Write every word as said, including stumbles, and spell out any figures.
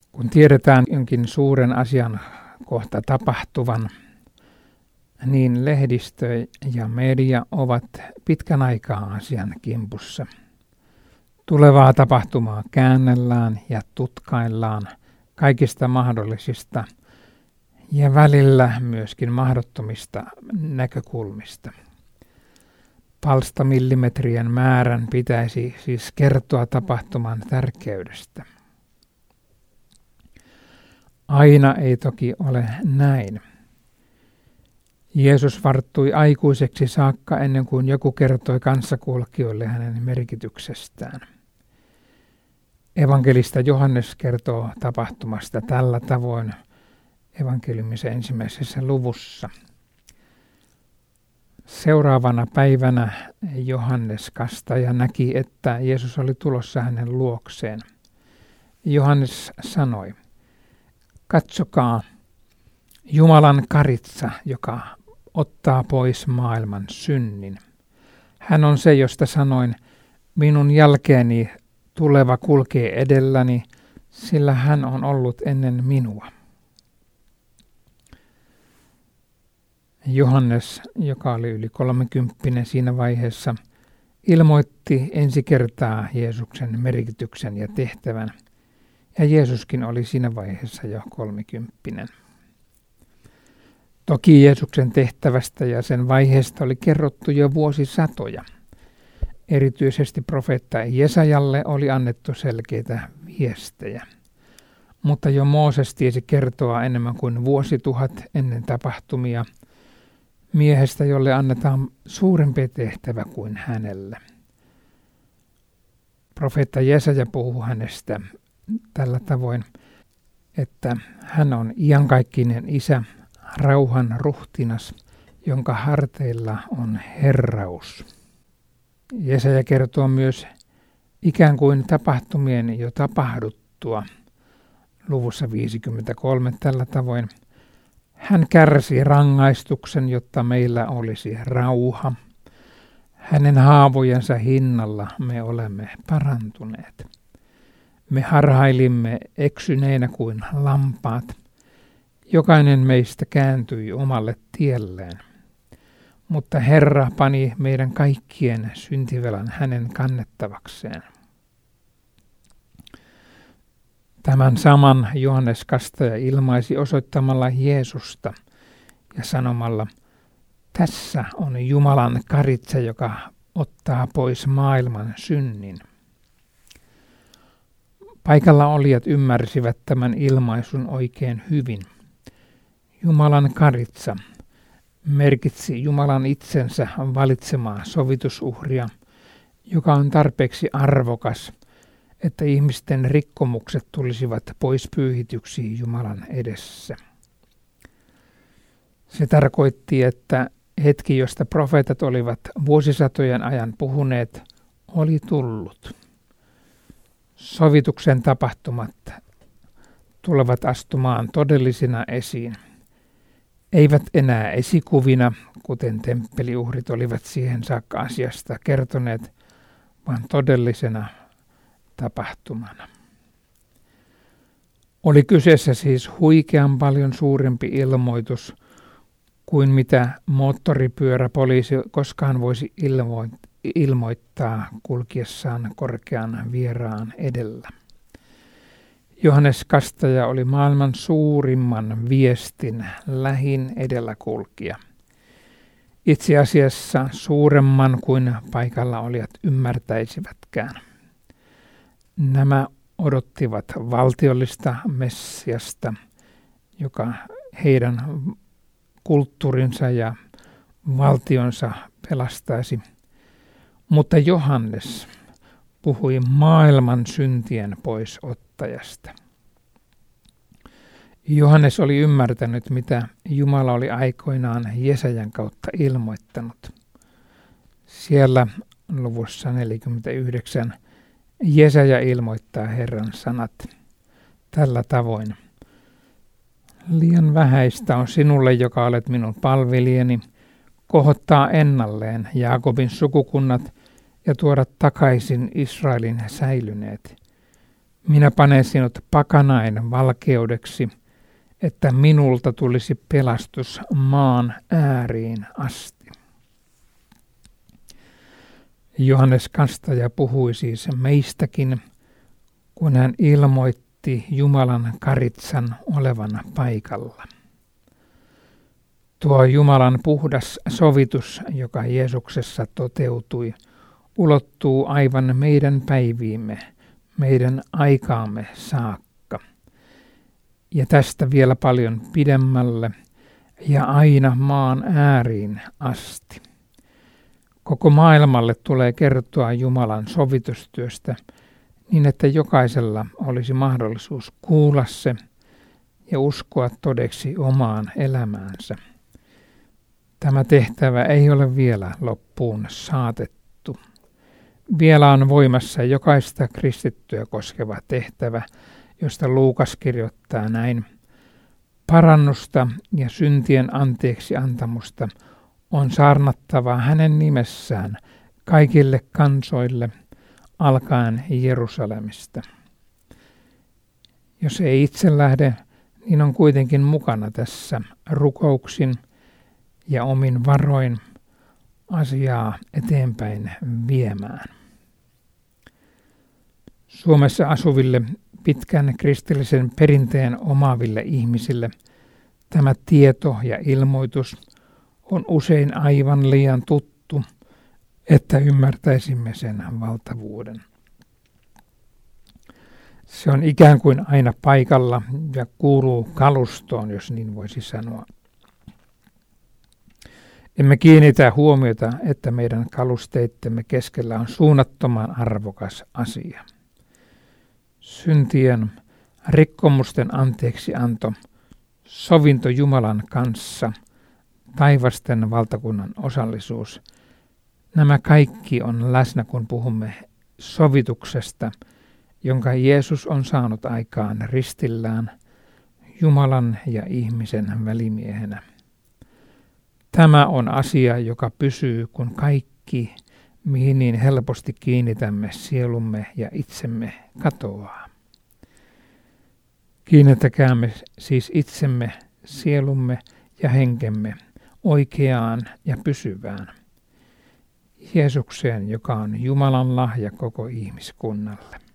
Kun tiedetään jonkin suuren asian kohta tapahtuvan, niin lehdistö ja media ovat pitkän aikaa asian kimpussa. Tulevaa tapahtumaa käännellään ja tutkaillaan kaikista mahdollisista ja välillä myöskin mahdottomista näkökulmista. Palstamillimetrien määrän pitäisi siis kertoa tapahtuman tärkeydestä. Aina ei toki ole näin. Jeesus varttui aikuiseksi saakka ennen kuin joku kertoi kanssakulkijoille hänen merkityksestään. Evankelista Johannes kertoo tapahtumasta tällä tavoin evankeliumissa ensimmäisessä luvussa. Seuraavana päivänä Johannes kastaja näki, että Jeesus oli tulossa hänen luokseen. Johannes sanoi, katsokaa, Jumalan karitsa, joka ottaa pois maailman synnin. Hän on se, josta sanoin, minun jälkeeni tuleva kulkee edelläni, sillä hän on ollut ennen minua. Johannes, joka oli yli kolmekymppinen siinä vaiheessa, ilmoitti ensi kertaa Jeesuksen merkityksen ja tehtävän, ja Jeesuskin oli siinä vaiheessa jo kolmekymppinen. Toki Jeesuksen tehtävästä ja sen vaiheesta oli kerrottu jo vuosisatoja. Erityisesti profeetta Jesajalle oli annettu selkeitä viestejä. Mutta jo Mooses tiesi kertoa enemmän kuin vuosituhat ennen tapahtumia miehestä, jolle annetaan suurempi tehtävä kuin hänelle. Profeetta Jesaja puhuu hänestä tällä tavoin, että hän on iankaikkinen isä, rauhan ruhtinas, jonka harteilla on herraus. Jesaja kertoo myös ikään kuin tapahtumien jo tapahduttua luvussa viisikymmentäkolme tällä tavoin. Hän kärsi rangaistuksen, jotta meillä olisi rauha. Hänen haavojensa hinnalla me olemme parantuneet. Me harhailimme eksyneinä kuin lampaat. Jokainen meistä kääntyi omalle tielleen. Mutta Herra pani meidän kaikkien syntivelan hänen kannettavakseen. Tämän saman Johannes Kastaja ilmaisi osoittamalla Jeesusta ja sanomalla, tässä on Jumalan karitsa, joka ottaa pois maailman synnin. Paikalla olijat ymmärsivät tämän ilmaisun oikein hyvin. Jumalan karitsa merkitsi Jumalan itsensä valitsemaa sovitusuhria, joka on tarpeeksi arvokas, että ihmisten rikkomukset tulisivat pois pyyhityksi Jumalan edessä. Se tarkoitti, että hetki, josta profeetat olivat vuosisatojen ajan puhuneet, oli tullut. Sovituksen tapahtumat tulevat astumaan todellisina esiin. Eivät enää esikuvina, kuten temppeliuhrit olivat siihen saakka asiasta kertoneet, vaan todellisena tapahtumana. Oli kyseessä siis huikean paljon suurempi ilmoitus kuin mitä moottoripyöräpoliisi koskaan voisi ilmo- ilmoittaa kulkiessaan korkean vieraan edellä. Johannes Kastaja oli maailman suurimman viestin lähin edelläkulkija. Itse asiassa suuremman kuin paikalla olijat ymmärtäisivätkään. Nämä odottivat valtiollista Messiasta, joka heidän kulttuurinsa ja valtionsa pelastaisi. Mutta Johannes puhui maailman syntien poisottajasta. Johannes oli ymmärtänyt, mitä Jumala oli aikoinaan Jesajan kautta ilmoittanut. Siellä luvussa neljäkymmentäyhdeksän Jesaja ilmoittaa Herran sanat tällä tavoin. Liian vähäistä on sinulle, joka olet minun palvelijani, kohottaa ennalleen Jaakobin sukukunnat ja tuoda takaisin Israelin säilyneet. Minä panen sinut pakanain valkeudeksi, että minulta tulisi pelastus maan ääriin asti. Johannes Kastaja puhui siis meistäkin, kun hän ilmoitti Jumalan karitsan olevan paikalla. Tuo Jumalan puhdas sovitus, joka Jeesuksessa toteutui, ulottuu aivan meidän päiviimme, meidän aikaamme saakka. Ja tästä vielä paljon pidemmälle ja aina maan ääriin asti. Koko maailmalle tulee kertoa Jumalan sovitustyöstä niin, että jokaisella olisi mahdollisuus kuulla se ja uskoa todeksi omaan elämäänsä. Tämä tehtävä ei ole vielä loppuun saatettu. Vielä on voimassa jokaista kristittyä koskeva tehtävä, josta Luukas kirjoittaa näin. Parannusta ja syntien anteeksi antamusta on saarnattava hänen nimessään kaikille kansoille, alkaen Jerusalemista. Jos ei itse lähde, niin on kuitenkin mukana tässä rukouksin ja omin varoin asiaa eteenpäin viemään. Suomessa asuville pitkän kristillisen perinteen omaaville ihmisille tämä tieto ja ilmoitus on usein aivan liian tuttu, että ymmärtäisimme sen valtavuuden. Se on ikään kuin aina paikalla ja kuuluu kalustoon, jos niin voisi sanoa. Emme kiinnitä huomiota, että meidän kalusteittemme keskellä on suunnattoman arvokas asia. Syntien, rikkomusten anteeksianto, sovinto Jumalan kanssa, taivasten valtakunnan osallisuus. Nämä kaikki on läsnä, kun puhumme sovituksesta, jonka Jeesus on saanut aikaan ristillään Jumalan ja ihmisen välimiehenä. Tämä on asia, joka pysyy, kun kaikki, mihin niin helposti kiinnitämme sielumme ja itsemme, katoaa. Kiinnittäkäämme siis itsemme, sielumme ja henkemme oikeaan ja pysyvään Jeesukseen, joka on Jumalan lahja koko ihmiskunnalle.